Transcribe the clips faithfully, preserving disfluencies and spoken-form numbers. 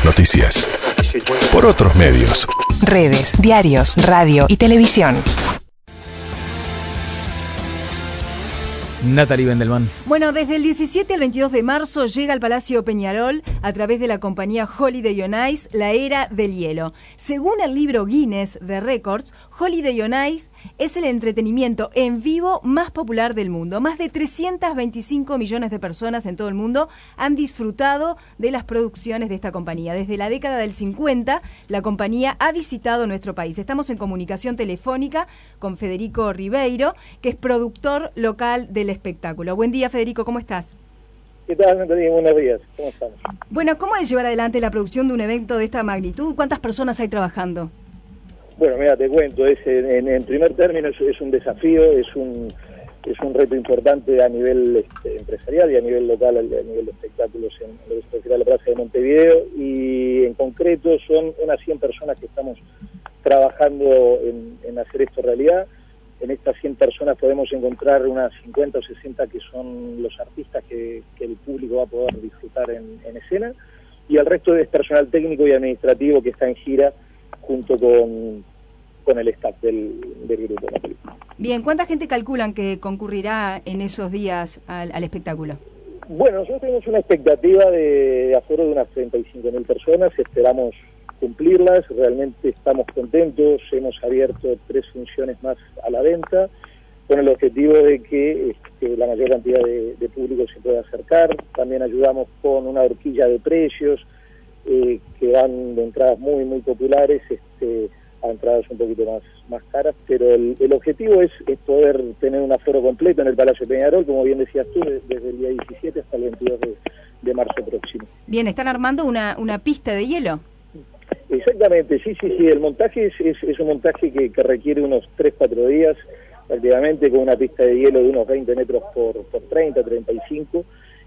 noticias por otros medios. Redes, diarios, radio y televisión. Natalie Vendelman. Bueno, desde el diecisiete al veintidós de marzo llega al Palacio Peñarol, a través de la compañía Holiday on Ice, la era del hielo. Según el libro Guinness de Records, Holiday on Ice es el entretenimiento en vivo más popular del mundo. Más de trescientos veinticinco millones de personas en todo el mundo han disfrutado de las producciones de esta compañía. Desde la década del cincuenta, la compañía ha visitado nuestro país. Estamos en comunicación telefónica con Federico Ribeiro, que es productor local del espectáculo. Buen día, Federico, ¿cómo estás? ¿Qué tal, Natalia? Buenos días, ¿cómo estamos? Bueno, ¿cómo es llevar adelante la producción de un evento de esta magnitud? ¿Cuántas personas hay trabajando? Bueno, mira, te cuento, es en, en primer término es, es un desafío, es un es un reto importante a nivel este, empresarial y a nivel local, a nivel de espectáculos en, en lo que se refiere a la Plaza de Montevideo, y en concreto son unas cien personas que estamos trabajando en, en hacer esto realidad. En estas cien personas podemos encontrar unas cincuenta o sesenta que son los artistas que, que el público va a poder disfrutar en, en escena, y el resto es personal técnico y administrativo que está en gira junto con, con el staff del, del grupo. Bien, ¿cuánta gente calculan que concurrirá en esos días al, al espectáculo? Bueno, nosotros tenemos una expectativa de, de aforo de unas treinta y cinco mil personas, esperamos cumplirlas, realmente estamos contentos, hemos abierto tres funciones más a la venta, con el objetivo de que este, la mayor cantidad de, de público se pueda acercar. También ayudamos con una horquilla de precios, eh, que van de entradas muy, muy populares este, a entradas un poquito más, más caras, pero el, el objetivo es, es poder tener un aforo completo en el Palacio Peñarol, como bien decías tú, de, desde el día diecisiete hasta el veintidós de, de marzo próximo. Bien, ¿están armando una, una pista de hielo? Exactamente, sí, sí, sí, el montaje es, es, es un montaje que, que requiere unos tres cuatro días, prácticamente, con una pista de hielo de unos veinte metros por, por treinta, treinta y cinco,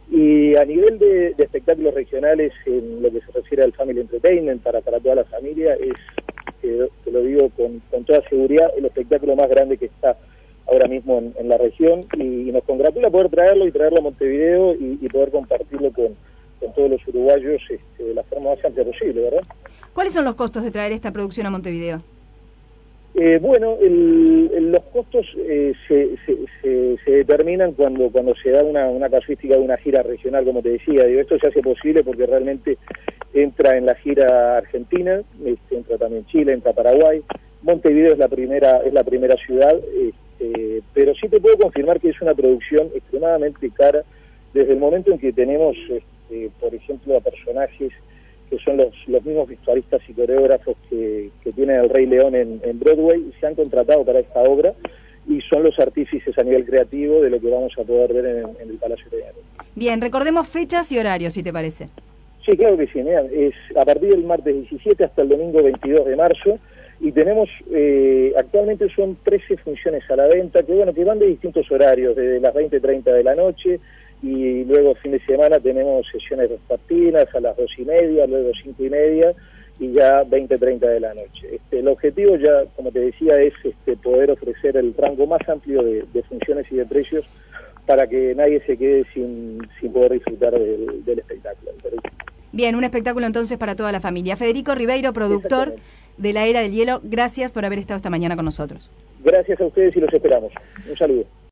y a nivel de, de espectáculos regionales, en lo que se refiere al Family Entertainment, para, para toda la familia, es, eh, te lo digo con, con toda seguridad, el espectáculo más grande que está ahora mismo en, en la región, y, y nos congratula poder traerlo y traerlo a Montevideo y, y poder compartirlo con, con todos los uruguayos este, de la forma más amplia posible, ¿verdad? ¿Cuáles son los costos de traer esta producción a Montevideo? Eh, bueno, el, el, los costos eh, se, se, se, se determinan cuando cuando se da una, una casuística de una gira regional, como te decía. Digo, esto se hace posible porque realmente entra en la gira argentina, este, entra también Chile, entra Paraguay. Montevideo es la primera es la primera ciudad, este, pero sí te puedo confirmar que es una producción extremadamente cara, desde el momento en que tenemos, este, por ejemplo, a personajes que son los, los mismos vestuaristas y coreógrafos que, que tiene el Rey León en, en Broadway, y se han contratado para esta obra, y son los artífices a nivel creativo de lo que vamos a poder ver en, en el Palacio Peñarol. Bien, recordemos fechas y horarios, si te parece. Sí, claro que sí, mira, es a partir del martes diecisiete hasta el domingo veintidós de marzo, y tenemos, eh, actualmente son trece funciones a la venta, que bueno, que van de distintos horarios, desde las veinte treinta de la noche, y luego fin de semana tenemos sesiones vespertinas a las dos y media, luego cinco y media, y ya veinte treinta de la noche. Este, el objetivo ya, como te decía, es este, poder ofrecer el rango más amplio de, de funciones y de precios para que nadie se quede sin, sin poder disfrutar del, del espectáculo. Bien, un espectáculo entonces para toda la familia. Federico Ribeiro, productor de La Era del Hielo, gracias por haber estado esta mañana con nosotros. Gracias a ustedes y los esperamos. Un saludo.